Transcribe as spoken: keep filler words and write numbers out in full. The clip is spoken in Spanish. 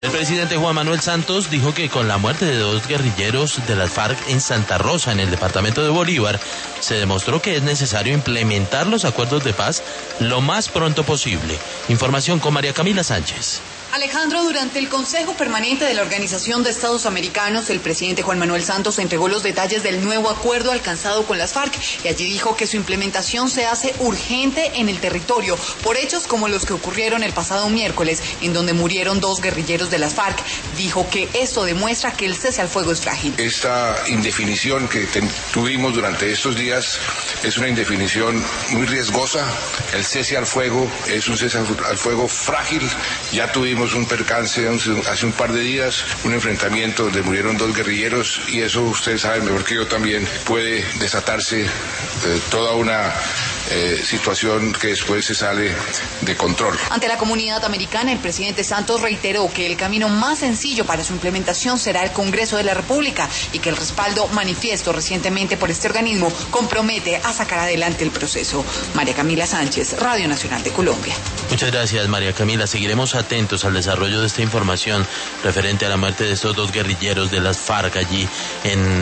El presidente Juan Manuel Santos dijo que con la muerte de dos guerrilleros de las FARC en Santa Rosa, en el departamento de Bolívar, se demostró que es necesario implementar los acuerdos de paz lo más pronto posible. Información con María Camila Sánchez. Alejandro, durante el Consejo Permanente de la Organización de Estados Americanos, el presidente Juan Manuel Santos entregó los detalles del nuevo acuerdo alcanzado con las FARC y allí dijo que su implementación se hace urgente en el territorio por hechos como los que ocurrieron el pasado miércoles, en donde murieron dos guerrilleros de las FARC. Dijo que esto demuestra que el cese al fuego es frágil. Esta indefinición que tuvimos durante estos días es una indefinición muy riesgosa. El cese al fuego es un cese al fuego frágil. Ya tuvimos un percance hace un par de días, un enfrentamiento donde murieron dos guerrilleros y eso ustedes saben mejor que yo también, puede desatarse eh, toda una eh, situación que después se sale de control. Ante la comunidad americana, el presidente Santos reiteró que el camino más sencillo para su implementación será el Congreso de la República y que el respaldo manifiesto recientemente por este organismo compromete a sacar adelante el proceso. María Camila Sánchez, Radio Nacional de Colombia. Muchas gracias, María Camila. Seguiremos atentos al desarrollo de esta información referente a la muerte de estos dos guerrilleros de las FARC allí en